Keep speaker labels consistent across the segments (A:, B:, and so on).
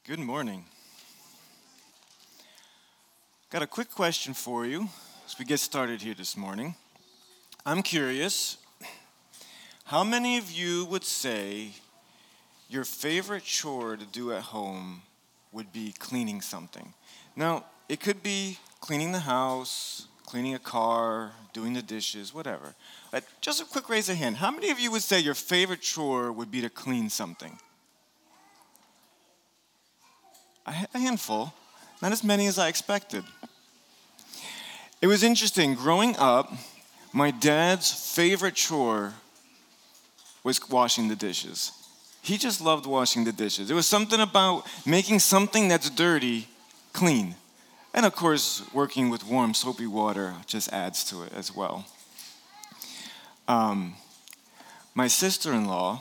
A: Good morning. Got a quick question for you as we get started here this morning. I'm curious, how many of you would say your favorite chore to do at home would be cleaning something? Now, it could be cleaning the house, cleaning a car, doing the dishes, whatever. But just a quick raise of hand. How many of you would say your favorite chore would be to clean something? A handful, not as many as I expected. It was interesting. Growing up, my dad's favorite chore was washing the dishes. He just loved washing the dishes. There was something about making something that's dirty clean. And of course, working with warm, soapy water just adds to it as well. My sister-in-law,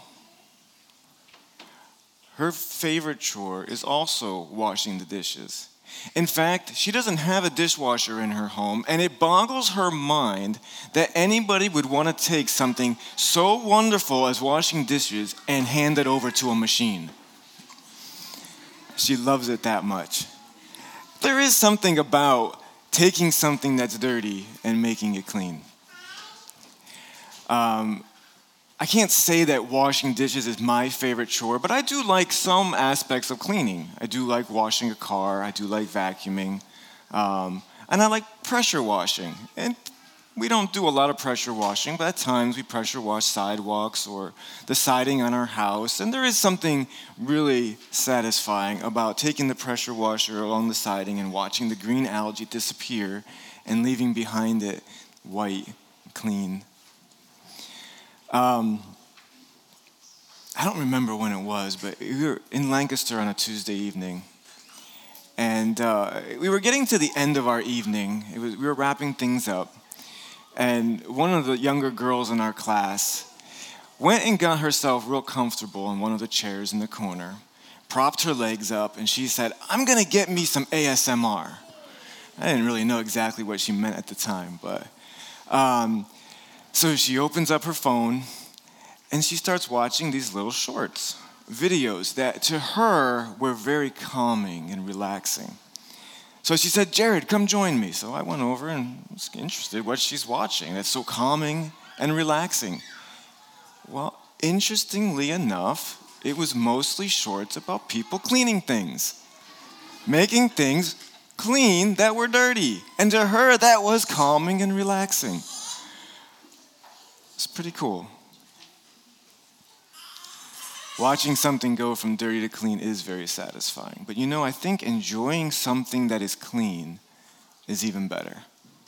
A: her favorite chore is also washing the dishes. In fact, she doesn't have a dishwasher in her home, and it boggles her mind that anybody would want to take something so wonderful as washing dishes and hand it over to a machine. She loves it that much. There is something about taking something that's dirty and making it clean. I can't say that washing dishes is my favorite chore, but I do like some aspects of cleaning. I do like washing a car, I do like vacuuming, and I like pressure washing. And we don't do a lot of pressure washing, but at times we pressure wash sidewalks or the siding on our house, and there is something really satisfying about taking the pressure washer along the siding and watching the green algae disappear and leaving behind it white, clean. I don't remember when it was, but we were in Lancaster on a Tuesday evening, and we were getting to the end of our evening. We were wrapping things up, and one of the younger girls in our class went and got herself real comfortable on one of the chairs in the corner, propped her legs up, and she said, "I'm going to get me some ASMR." I didn't really know exactly what she meant at the time, but so she opens up her phone, and she starts watching these little shorts, videos that to her were very calming and relaxing. So she said, "Jared, come join me." So I went over and was interested what she's watching that's so calming and relaxing. Well, interestingly enough, it was mostly shorts about people cleaning things, making things clean that were dirty. And to her, that was calming and relaxing. It's pretty cool. Watching something go from dirty to clean is very satisfying. But I think enjoying something that is clean is even better.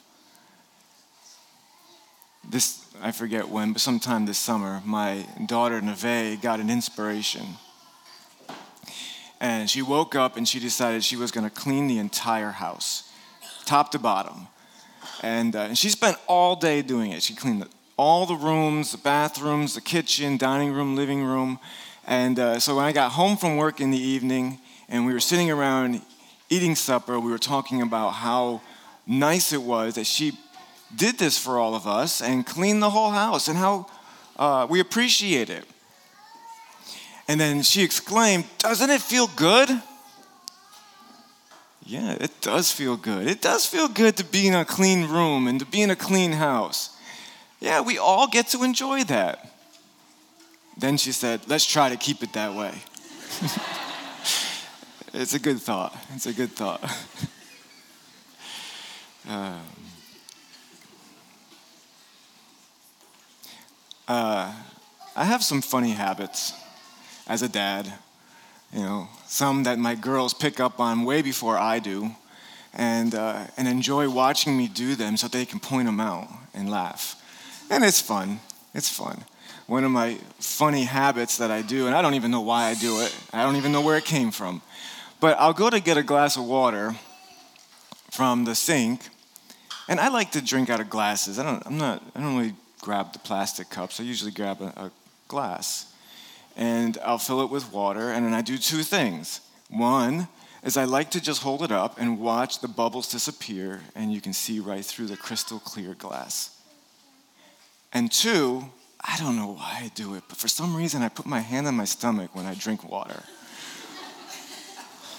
A: I forget when, but sometime this summer, my daughter Neve got an inspiration. And she woke up and she decided she was going to clean the entire house, top to bottom. And she spent all day doing it. She cleaned all the rooms, the bathrooms, the kitchen, dining room, living room. And so when I got home from work in the evening and we were sitting around eating supper, we were talking about how nice it was that she did this for all of us and cleaned the whole house and how we appreciate it. And then she exclaimed, "Doesn't it feel good?" Yeah, it does feel good. It does feel good to be in a clean room and to be in a clean house. Yeah, we all get to enjoy that. Then she said, "Let's try to keep it that way." It's a good thought. It's a good thought. I have some funny habits as a dad. Some that my girls pick up on way before I do, and enjoy watching me do them so they can point them out and laugh. And it's fun. It's fun. One of my funny habits that I do, and I don't even know why I do it. I don't even know where it came from. But I'll go to get a glass of water from the sink, and I like to drink out of glasses. I don't really grab the plastic cups. I usually grab a glass. And I'll fill it with water, and then I do two things. One is I like to just hold it up and watch the bubbles disappear, and you can see right through the crystal clear glass. And two, I don't know why I do it, but for some reason I put my hand on my stomach when I drink water.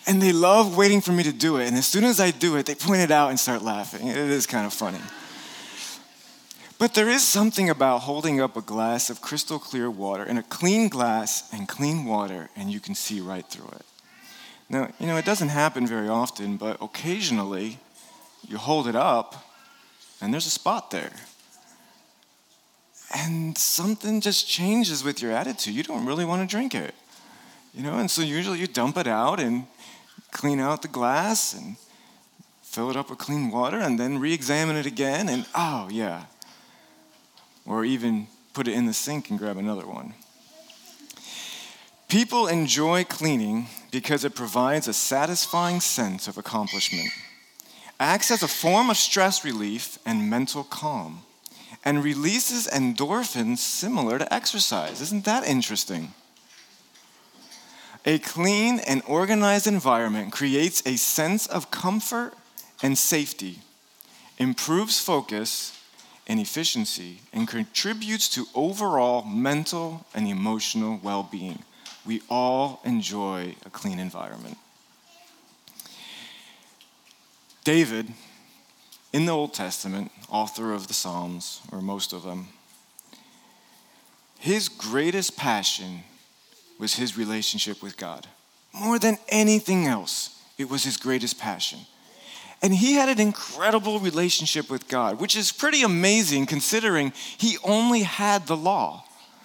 A: And they love waiting for me to do it. And as soon as I do it, they point it out and start laughing. It is kind of funny. But there is something about holding up a glass of crystal clear water in a clean glass and clean water, and you can see right through it. Now, it doesn't happen very often, but occasionally you hold it up and there's a spot there. And something just changes with your attitude. You don't really want to drink it. And so usually you dump it out and clean out the glass and fill it up with clean water and then re-examine it again and, oh, yeah. Or even put it in the sink and grab another one. People enjoy cleaning because it provides a satisfying sense of accomplishment, acts as a form of stress relief and mental calm, and releases endorphins similar to exercise. Isn't that interesting? A clean and organized environment creates a sense of comfort and safety, improves focus and efficiency, and contributes to overall mental and emotional well-being. We all enjoy a clean environment. David, in the Old Testament, author of the Psalms, or most of them, his greatest passion was his relationship with God. More than anything else, it was his greatest passion. And he had an incredible relationship with God, which is pretty amazing considering he only had the law.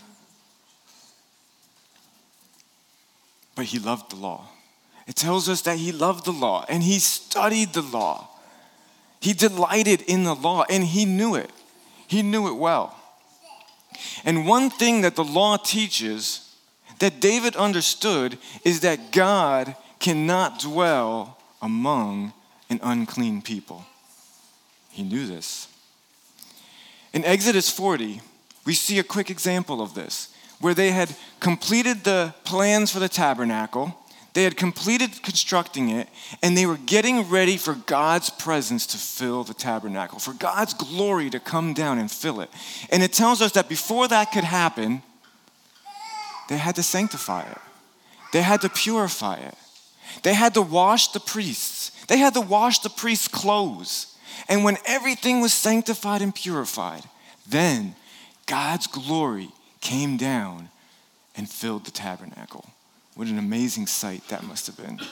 A: But he loved the law. It tells us that he loved the law and he studied the law. He delighted in the law and he knew it. He knew it well. And one thing that the law teaches that David understood is that God cannot dwell among an unclean people. He knew this. In Exodus 40, we see a quick example of this, where they had completed the plans for the tabernacle, they had completed constructing it, and they were getting ready for God's presence to fill the tabernacle, for God's glory to come down and fill it. And it tells us that before that could happen, they had to sanctify it. They had to purify it. They had to wash the priests. They had to wash the priests' clothes. And when everything was sanctified and purified, then God's glory came down and filled the tabernacle. What an amazing sight that must have been.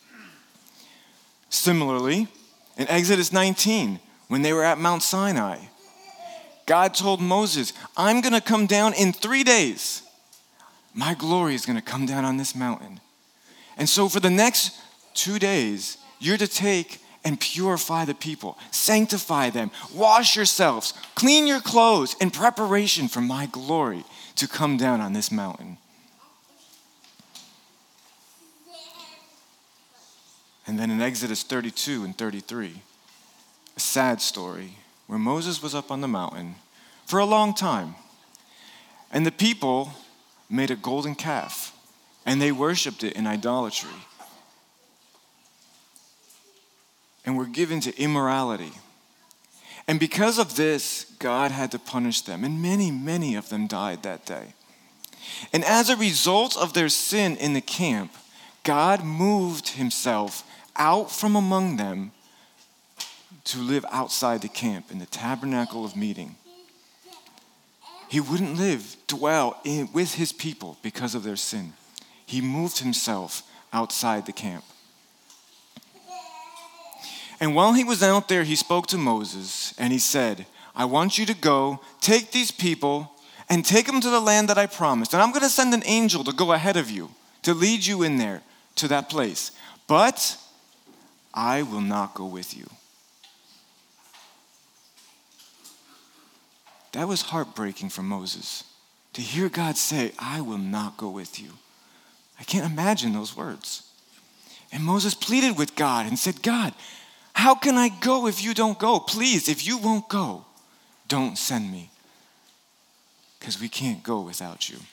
A: Similarly, in Exodus 19, when they were at Mount Sinai, God told Moses, I'm going to come down in 3 days. My glory is going to come down on this mountain. And so for the next 2 days, you're to take and purify the people, sanctify them, wash yourselves, clean your clothes in preparation for my glory to come down on this mountain. And then in Exodus 32 and 33, a sad story where Moses was up on the mountain for a long time. And the people made a golden calf and they worshiped it in idolatry. And were given to immorality. And because of this, God had to punish them. And many, many of them died that day. And as a result of their sin in the camp, God moved himself out from among them to live outside the camp in the tabernacle of meeting. He wouldn't dwell with his people because of their sin. He moved himself outside the camp. And while he was out there, he spoke to Moses and he said, I want you to go, take these people and take them to the land that I promised. And I'm going to send an angel to go ahead of you, to lead you in there to that place. But I will not go with you. That was heartbreaking for Moses, to hear God say, I will not go with you. I can't imagine those words. And Moses pleaded with God and said, God, how can I go if you don't go? Please, if you won't go, don't send me, because we can't go without you.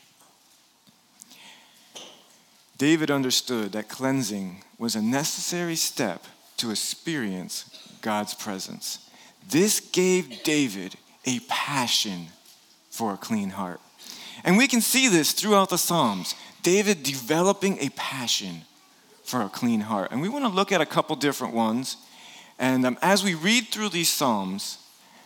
A: David understood that cleansing was a necessary step to experience God's presence. This gave David a passion for a clean heart. And we can see this throughout the Psalms. David developing a passion for a clean heart. And we want to look at a couple different ones. And as we read through these Psalms,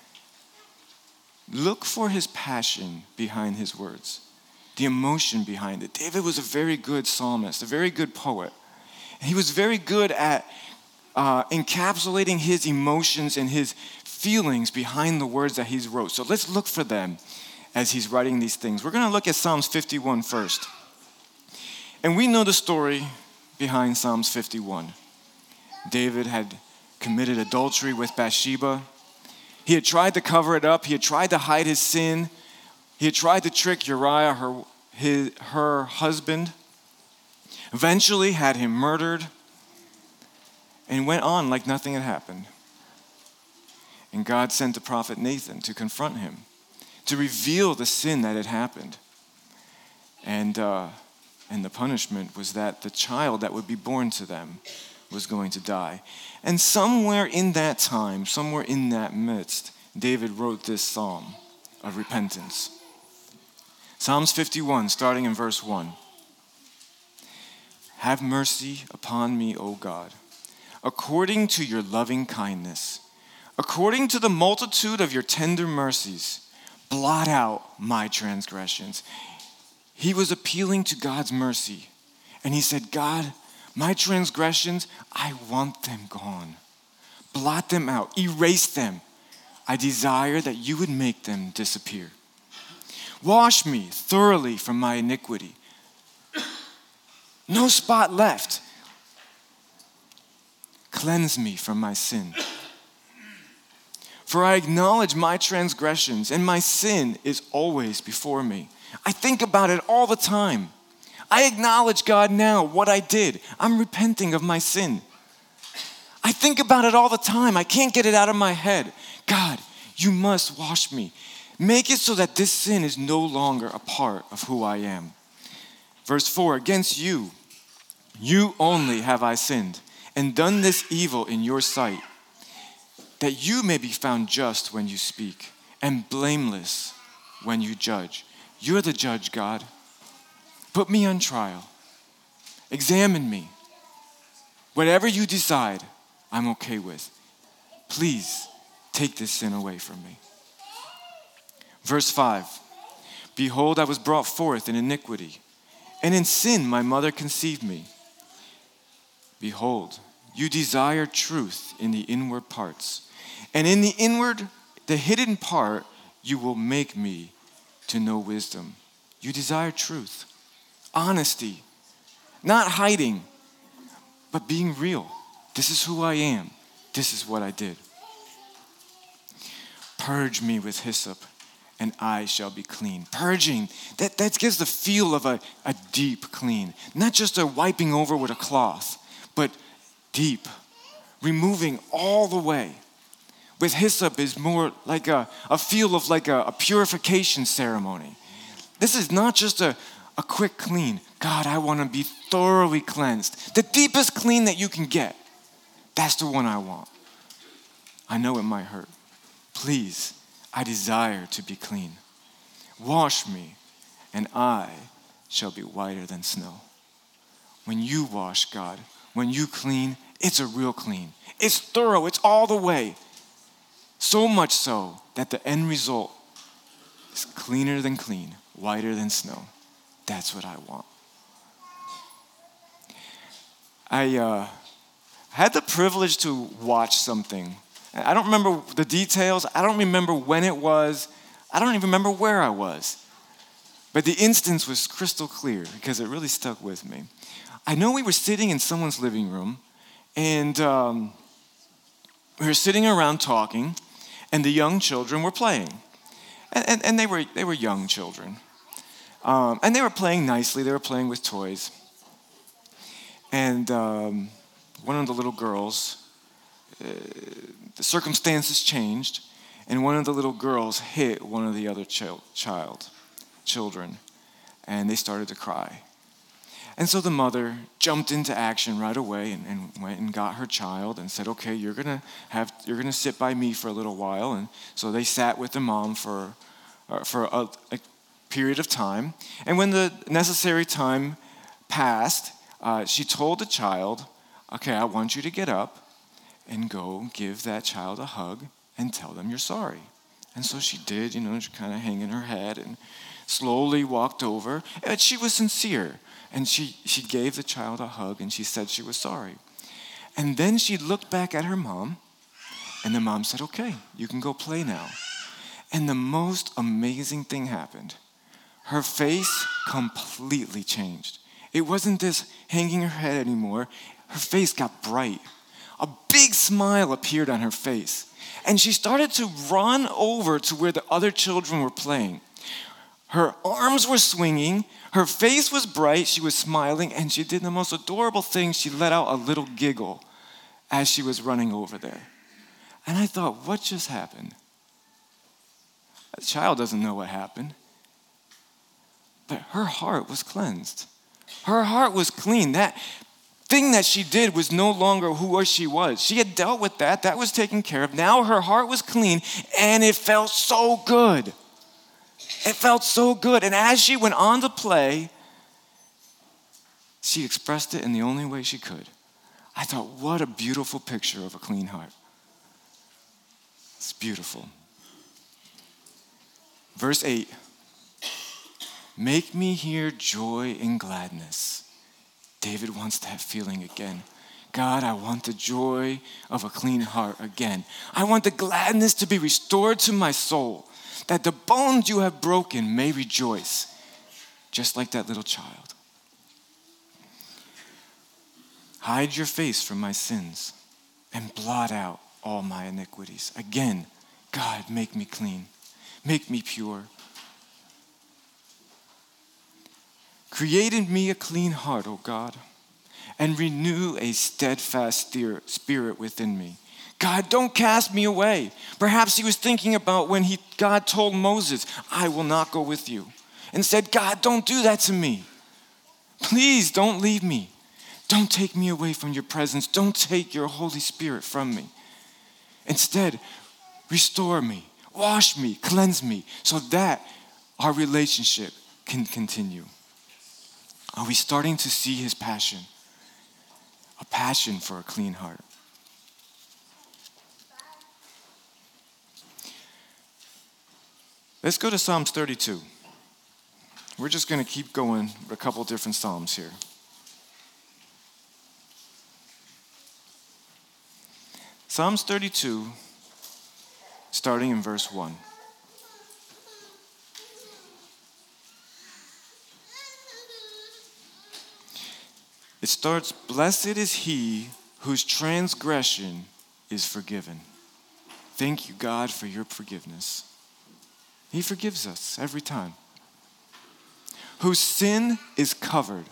A: look for his passion behind his words, the emotion behind it. David was a very good psalmist, a very good poet. He was very good at encapsulating his emotions and his feelings behind the words that he's wrote. So let's look for them as he's writing these things. We're going to look at Psalms 51 first. And we know the story behind Psalms 51. David had committed adultery with Bathsheba. He had tried to cover it up. He had tried to hide his sin. He had tried to trick Uriah, her husband. Eventually had him murdered and went on like nothing had happened. And God sent the prophet Nathan to confront him, to reveal the sin that had happened. And the punishment was that the child that would be born to them was going to die. And somewhere in that time, somewhere in that midst, David wrote this psalm of repentance. Psalms 51, starting in verse 1. Have mercy upon me, O God, according to your loving kindness. According to the multitude of your tender mercies, blot out my transgressions. He was appealing to God's mercy. And he said, God, my transgressions, I want them gone. Blot them out, erase them. I desire that you would make them disappear. Wash me thoroughly from my iniquity. No spot left. Cleanse me from my sin. For I acknowledge my transgressions, and my sin is always before me. I think about it all the time. I acknowledge, God, now what I did. I'm repenting of my sin. I think about it all the time. I can't get it out of my head. God, you must wash me. Make it so that this sin is no longer a part of who I am. Verse 4, against you only have I sinned, and done this evil in your sight, that you may be found just when you speak, and blameless when you judge. You're the judge, God. Put me on trial. Examine me. Whatever you decide, I'm okay with. Please take this sin away from me. Verse 5, behold, I was brought forth in iniquity, and in sin my mother conceived me. Behold, you desire truth in the inward parts, and in the hidden part, you will make me to know wisdom. You desire truth, honesty, not hiding, but being real. This is who I am. This is what I did. Purge me with hyssop, and I shall be clean. Purging, that gives the feel of a deep clean. Not just a wiping over with a cloth, but deep, removing all the way. With hyssop is more like a feel of like a purification ceremony. This is not just a quick clean. God, I want to be thoroughly cleansed. The deepest clean that you can get. That's the one I want. I know it might hurt. Please, I desire to be clean. Wash me, and I shall be whiter than snow. When you wash, God, when you clean, it's a real clean. It's thorough. It's all the way. So much so that the end result is cleaner than clean, whiter than snow. That's what I want. I had the privilege to watch something. I don't remember the details. I don't remember when it was. I don't even remember where I was. But the instance was crystal clear because it really stuck with me. I know we were sitting in someone's living room, and we were sitting around talking, and the young children were playing. And they were young children. And they were playing nicely. They were playing with toys. And one of the little girls, the circumstances changed, and one of the little girls hit one of the other children, and they started to cry. And so the mother jumped into action right away and went and got her child and said, okay, you're gonna sit by me for a little while. And so they sat with the mom for a period of time. And when the necessary time passed, she told the child, okay, I want you to get up and go give that child a hug and tell them you're sorry. And so she did, she kind of hanging her head and slowly walked over. And she was sincere. And she gave the child a hug and she said she was sorry. And then she looked back at her mom, and the mom said, okay, you can go play now. And the most amazing thing happened. Her face completely changed. It wasn't this hanging her head anymore. Her face got bright. A big smile appeared on her face. And she started to run over to where the other children were playing. Her arms were swinging. Her face was bright. She was smiling. And she did the most adorable thing. She let out a little giggle as she was running over there. And I thought, what just happened? The child doesn't know what happened. But her heart was cleansed. Her heart was clean. That thing that she did was no longer who she was. She had dealt with that. That was taken care of. Now her heart was clean, and it felt so good. It felt so good. And as she went on to play, she expressed it in the only way she could. I thought, what a beautiful picture of a clean heart. It's beautiful. Verse 8. Make me hear joy and gladness. David wants that feeling again. God, I want the joy of a clean heart again. I want the gladness to be restored to my soul, that the bones you have broken may rejoice, just like that little child. Hide your face from my sins and blot out all my iniquities. Again, God, make me clean. Make me pure. Create in me a clean heart, O God, and renew a steadfast spirit within me. God, don't cast me away. Perhaps he was thinking about when God told Moses, I will not go with you. And said, God, don't do that to me. Please don't leave me. Don't take me away from your presence. Don't take your Holy Spirit from me. Instead, restore me, wash me, cleanse me, so that our relationship can continue. Are we starting to see his passion? A passion for a clean heart. Let's go to Psalms 32. We're just going to keep going with a couple different Psalms here. Psalms 32, starting in verse 1. It starts, blessed is he whose transgression is forgiven. Thank you, God, for your forgiveness. He forgives us every time. Whose sin is covered.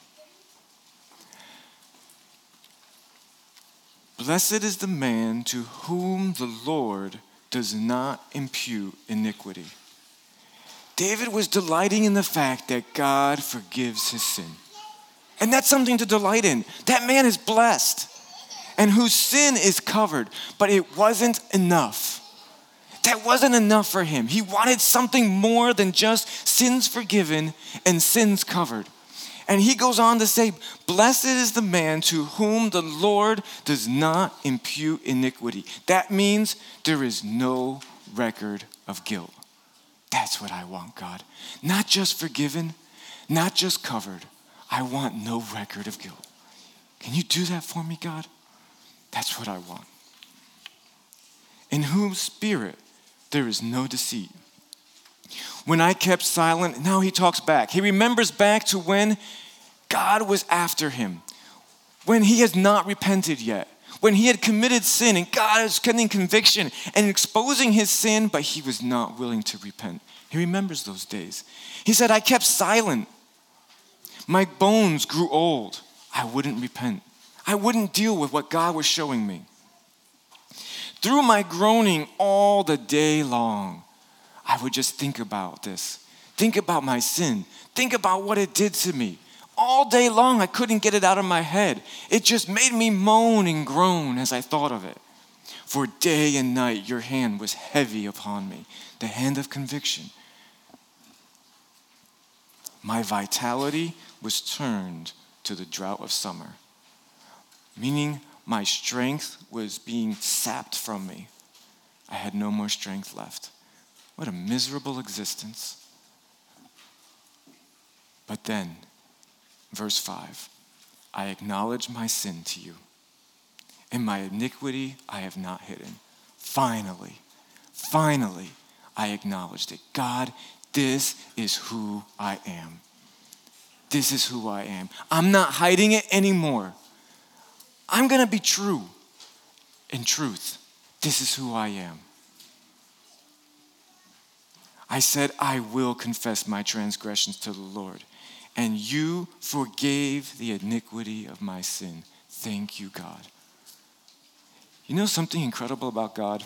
A: Blessed is the man to whom the Lord does not impute iniquity. David was delighting in the fact that God forgives his sin. And that's something to delight in. That man is blessed and whose sin is covered, but it wasn't enough. That wasn't enough for him. He wanted something more than just sins forgiven and sins covered. And he goes on to say, blessed is the man to whom the Lord does not impute iniquity. That means there is no record of guilt. That's what I want, God. Not just forgiven, not just covered. I want no record of guilt. Can you do that for me, God? That's what I want. In whose spirit there is no deceit. When I kept silent, now he talks back. He remembers back to when God was after him, when he has not repented yet, when he had committed sin and God is getting conviction and exposing his sin, but he was not willing to repent. He remembers those days. He said, I kept silent. My bones grew old. I wouldn't repent. I wouldn't deal with what God was showing me. Through my groaning all the day long, I would just think about this. Think about my sin. Think about what it did to me. All day long, I couldn't get it out of my head. It just made me moan and groan as I thought of it. For day and night, your hand was heavy upon me, the hand of conviction. My vitality was turned to the drought of summer. Meaning my strength was being sapped from me. I had no more strength left. What a miserable existence. But then, verse 5, I acknowledge my sin to you, and my iniquity I have not hidden. Finally, I acknowledged it. God, this is who I am. This is who I am. I'm not hiding it anymore. I'm going to be true in truth. This is who I am. I said, I will confess my transgressions to the Lord, and you forgave the iniquity of my sin. Thank you, God. You know something incredible about God?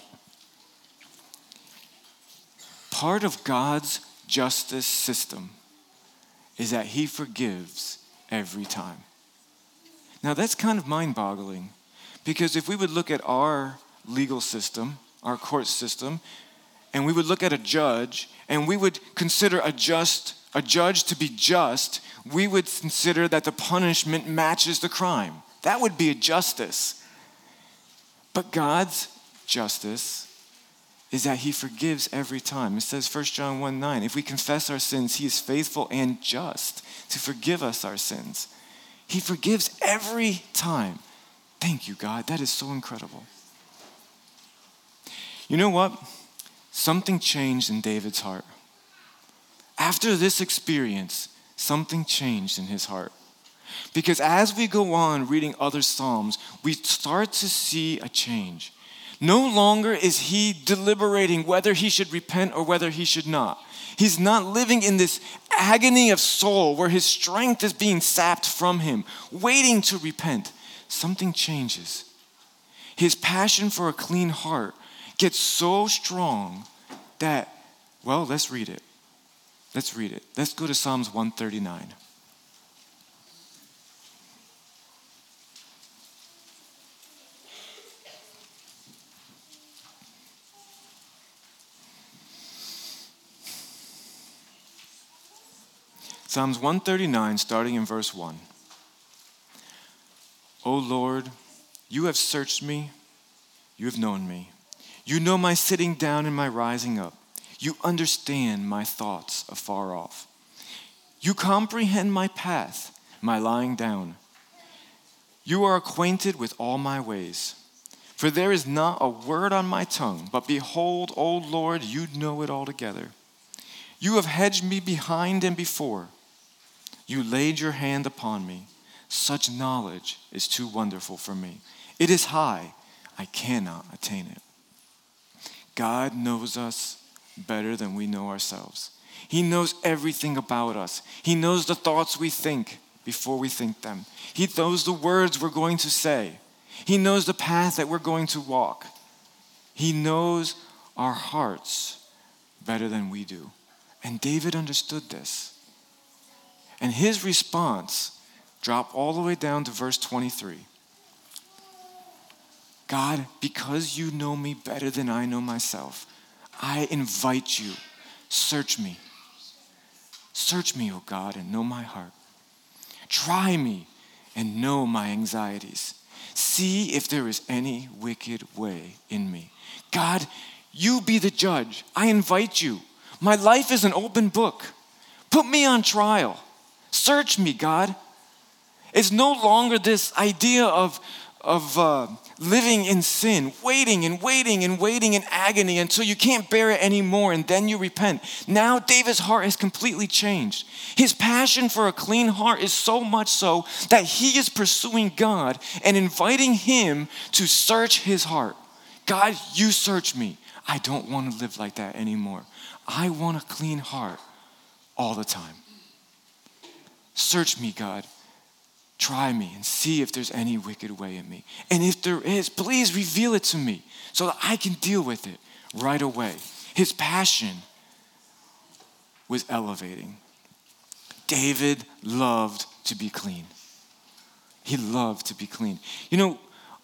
A: Part of God's justice system is that he forgives every time. Now that's kind of mind-boggling, because if we would look at our legal system, our court system, and we would look at a judge, and we would consider a judge to be just, we would consider that the punishment matches the crime. That would be a justice. But God's justice is that he forgives every time. It says 1 John 1:9, if we confess our sins, he is faithful and just to forgive us our sins. He forgives every time. Thank you, God. That is so incredible. You know what? Something changed in David's heart. After this experience, something changed in his heart. Because as we go on reading other Psalms, we start to see a change. No longer is he deliberating whether he should repent or whether he should not. He's not living in this agony of soul where his strength is being sapped from him, waiting to repent. Something changes. His passion for a clean heart gets so strong that, well, let's read it. Let's go to Psalms 139. Psalms 139, starting in verse 1. O Lord, you have searched me, you have known me. You know my sitting down and my rising up. You understand my thoughts afar off. You comprehend my path, my lying down. You are acquainted with all my ways. For there is not a word on my tongue, but behold, O Lord, you know it altogether. You have hedged me behind and before. You laid your hand upon me. Such knowledge is too wonderful for me. It is high, I cannot attain it. God knows us better than we know ourselves. He knows everything about us. He knows the thoughts we think before we think them. He knows the words we're going to say. He knows the path that we're going to walk. He knows our hearts better than we do. And David understood this. And his response dropped all the way down to verse 23. God, because you know me better than I know myself, I invite you, search me. Search me, O God, and know my heart. Try me and know my anxieties. See if there is any wicked way in me. God, you be the judge. I invite you. My life is an open book. Put me on trial. Search me, God. It's no longer this idea of living in sin, waiting in agony until you can't bear it anymore and then you repent. Now David's heart has completely changed. His passion for a clean heart is so much so that he is pursuing God and inviting him to search his heart. God, you search me. I don't want to live like that anymore. I want a clean heart all the time. Search me, God. Try me and see if there's any wicked way in me. And if there is, please reveal it to me so that I can deal with it right away. His passion was elevating. David loved to be clean. He loved to be clean. You know,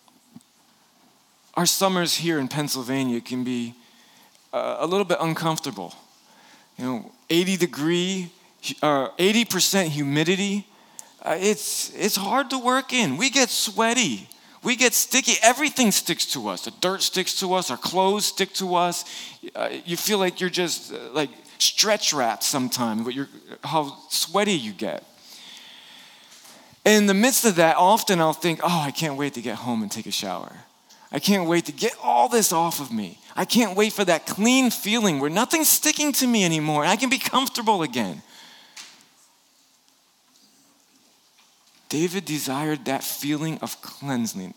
A: our summers here in Pennsylvania can be a little bit uncomfortable. You know, 80% humidity, it's hard to work in. We get sweaty. We get sticky. Everything sticks to us. The dirt sticks to us. Our clothes stick to us. You feel like you're just like stretch wrapped sometimes, but how sweaty you get. In the midst of that, often I'll think, oh, I can't wait to get home and take a shower. I can't wait to get all this off of me. I can't wait for that clean feeling where nothing's sticking to me anymore and I can be comfortable again. David desired that feeling of cleansing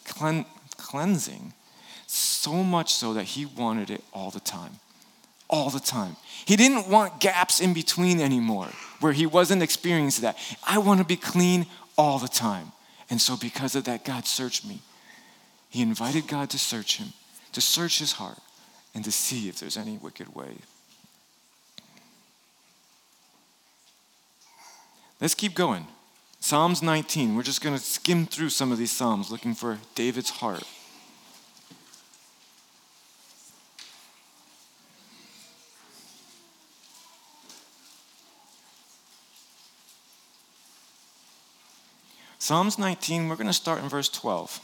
A: so much so that he wanted it all the time. All the time. He didn't want gaps in between anymore where he wasn't experiencing that. I want to be clean all the time. And so because of that, God searched me. He invited God to search him, to search his heart, and to see if there's any wicked way. Let's keep going. Psalms 19. We're just going to skim through some of these Psalms looking for David's heart. Psalms 19, we're going to start in verse 12.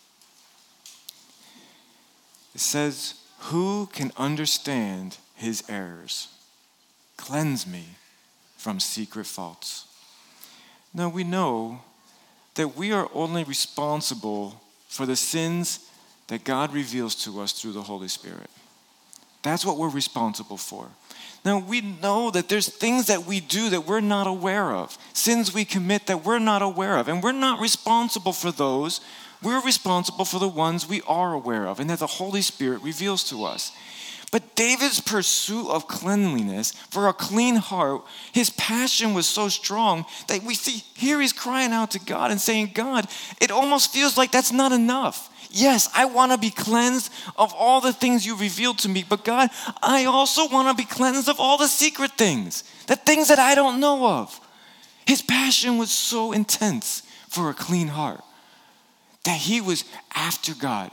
A: It says, "Who can understand his errors? Cleanse me from secret faults." Now we know that we are only responsible for the sins that God reveals to us through the Holy Spirit. That's what we're responsible for. Now we know that there's things that we do that we're not aware of, sins we commit that we're not aware of, and we're not responsible for those. We're responsible for the ones we are aware of and that the Holy Spirit reveals to us. But David's pursuit of cleanliness for a clean heart, his passion was so strong that we see here he's crying out to God and saying, God, it almost feels like that's not enough. Yes, I want to be cleansed of all the things you revealed to me, but God, I also want to be cleansed of all the secret things, the things that I don't know of. His passion was so intense for a clean heart that he was after God.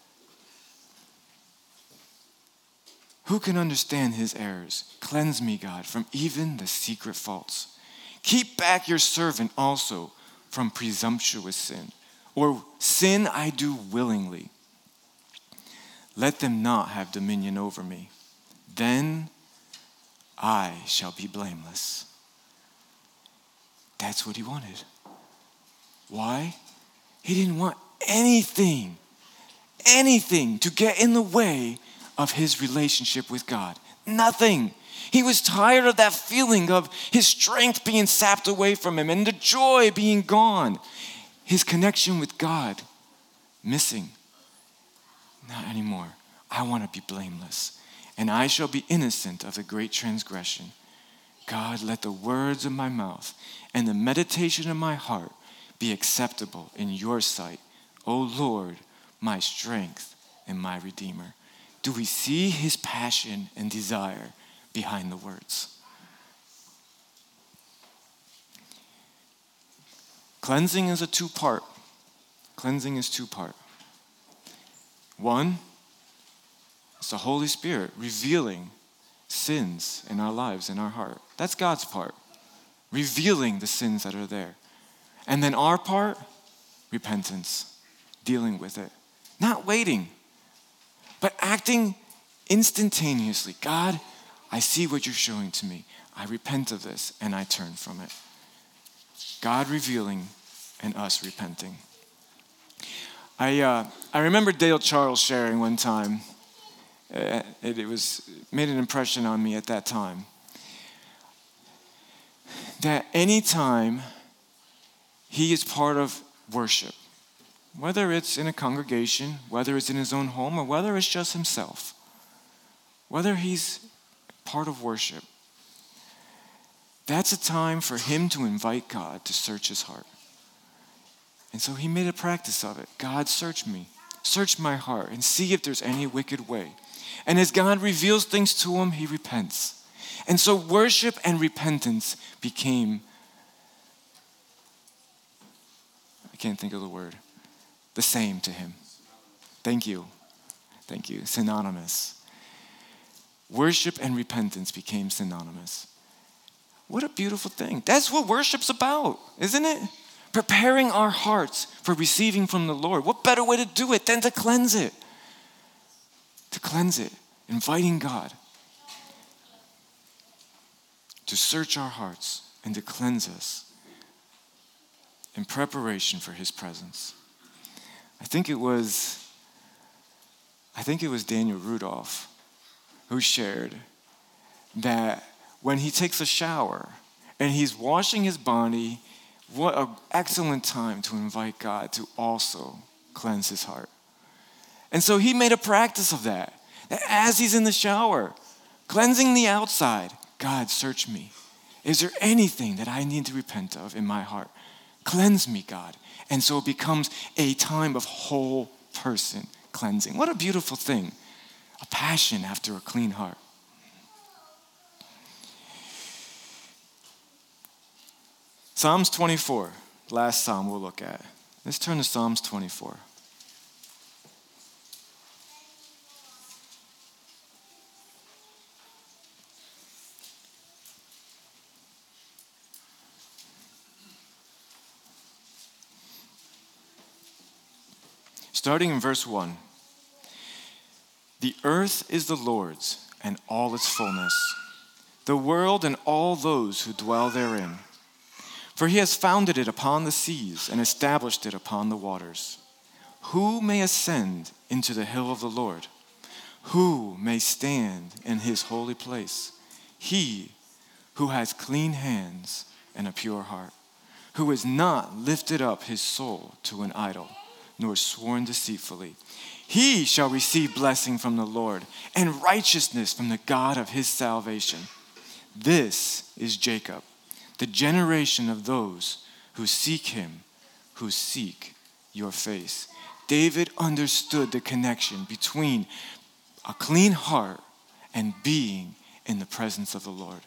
A: Who can understand his errors? Cleanse me, God, from even the secret faults. Keep back your servant also from presumptuous sin, or sin I do willingly. Let them not have dominion over me. Then I shall be blameless. That's what he wanted. Why? He didn't want anything to get in the way of his relationship with God. Nothing. He was tired of that feeling of his strength being sapped away from him and the joy being gone. His connection with God missing. Not anymore. I want to be blameless, and I shall be innocent of the great transgression. God, let the words of my mouth and the meditation of my heart be acceptable in your sight, O Lord, my strength and my Redeemer. Do we see his passion and desire behind the words? Cleansing is two-part. Cleansing is two-part. One, it's the Holy Spirit revealing sins in our lives, in our heart. That's God's part, revealing the sins that are there. And then our part, repentance, dealing with it. Not waiting, but acting instantaneously. God, I see what you're showing to me. I repent of this and I turn from it. God revealing and us repenting. I remember Dale Charles sharing one time. It made an impression on me at that time. That anytime he is part of worship, whether it's in a congregation, whether it's in his own home, or whether it's just himself, whether he's part of worship, that's a time for him to invite God to search his heart. And so he made a practice of it. God, search me, search my heart, and see if there's any wicked way. And as God reveals things to him, he repents. And so worship and repentance became, I can't think of the word, the same to him. Thank you. Synonymous. Worship and repentance became synonymous. What a beautiful thing. That's what worship's about, isn't it? preparing our hearts for receiving from the Lord. What better way to do it than to cleanse it? To cleanse it, inviting God to search our hearts and to cleanse us in preparation for his presence. I think it was Daniel Rudolph who shared that when he takes a shower and he's washing his body, what an excellent time to invite God to also cleanse his heart. And so he made a practice of that as he's in the shower, cleansing the outside. God, search me. Is there anything that I need to repent of in my heart? Cleanse me, God. And so it becomes a time of whole person cleansing. What a beautiful thing. A passion after a clean heart. Psalms 24, last psalm we'll look at. Let's turn to Psalms 24. Starting in verse 1. The earth is the Lord's and all its fullness, the world and all those who dwell therein. For he has founded it upon the seas and established it upon the waters. Who may ascend into the hill of the Lord? Who may stand in his holy place? He who has clean hands and a pure heart, who has not lifted up his soul to an idol, nor sworn deceitfully. He shall receive blessing from the Lord and righteousness from the God of his salvation. This is Jacob, the generation of those who seek him, who seek your face. David understood the connection between a clean heart and being in the presence of the Lord.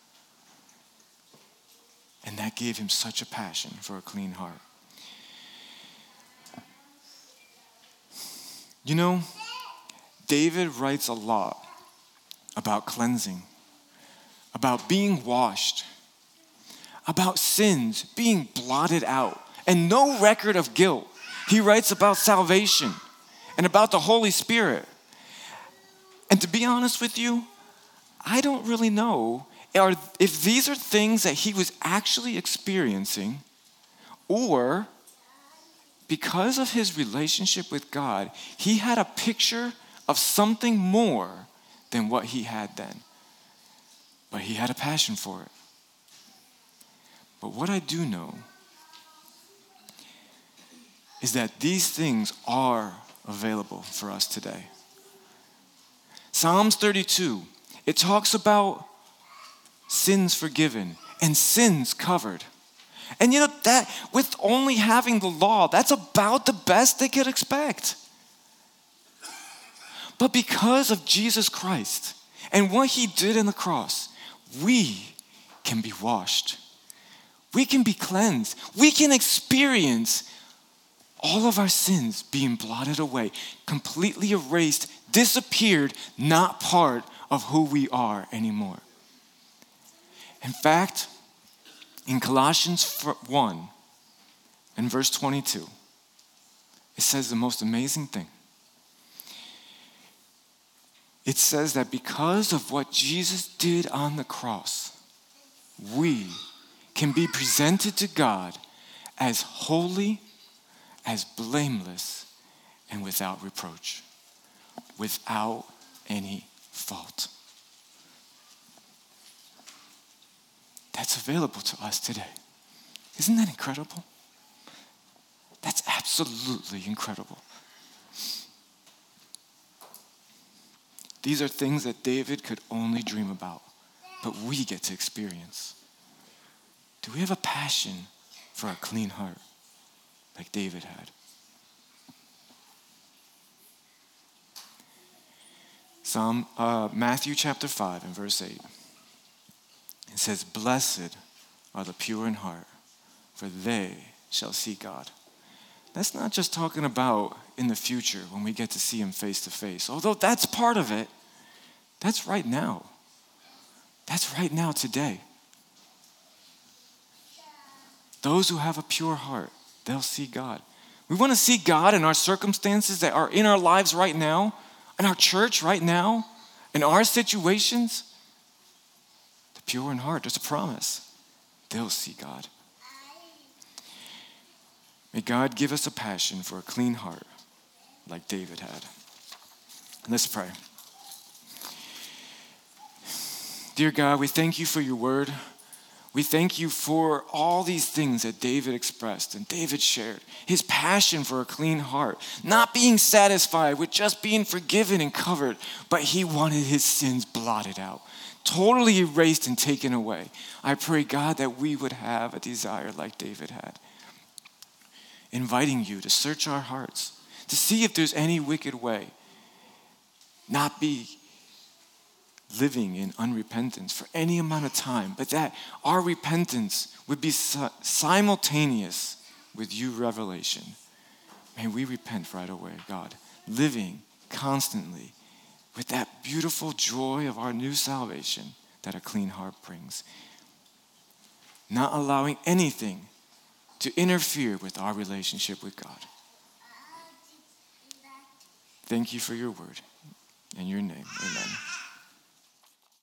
A: And that gave him such a passion for a clean heart. You know, David writes a lot about cleansing, about being washed, about sins being blotted out, and no record of guilt. He writes about salvation and about the Holy Spirit. And to be honest with you, I don't really know if these are things that he was actually experiencing, or because of his relationship with God, he had a picture of something more than what he had then. But he had a passion for it. But what I do know is that these things are available for us today. Psalms 32, it talks about sins forgiven and sins covered. And you know, that with only having the law, that's about the best they could expect. But because of Jesus Christ and what he did on the cross, we can be washed. We can be cleansed. We can experience all of our sins being blotted away, completely erased, disappeared, not part of who we are anymore. In fact, in Colossians 1 and verse 22, it says the most amazing thing. It says that because of what Jesus did on the cross, we can be presented to God as holy, as blameless, and without reproach, without any fault. That's available to us today. Isn't that incredible? That's absolutely incredible. These are things that David could only dream about, but we get to experience. Do we have a passion for a clean heart like David had? Matthew chapter 5 and verse 8. It says, "Blessed are the pure in heart, for they shall see God." That's not just talking about in the future when we get to see him face to face. Although that's part of it, that's right now. That's right now today. Those who have a pure heart, they'll see God. We want to see God in our circumstances that are in our lives right now, in our church right now, in our situations. The pure in heart, there's a promise. They'll see God. May God give us a passion for a clean heart like David had. Let's pray. Dear God, we thank you for your word. We thank you for all these things that David expressed and David shared. His passion for a clean heart, not being satisfied with just being forgiven and covered, but he wanted his sins blotted out, totally erased and taken away. I pray, God, that we would have a desire like David had, inviting you to search our hearts, to see if there's any wicked way, not be living in unrepentance for any amount of time, but that our repentance would be simultaneous with your revelation. May we repent right away, God, living constantly with that beautiful joy of our new salvation that a clean heart brings. Not allowing anything to interfere with our relationship with God. Thank you for your word. In your name, amen.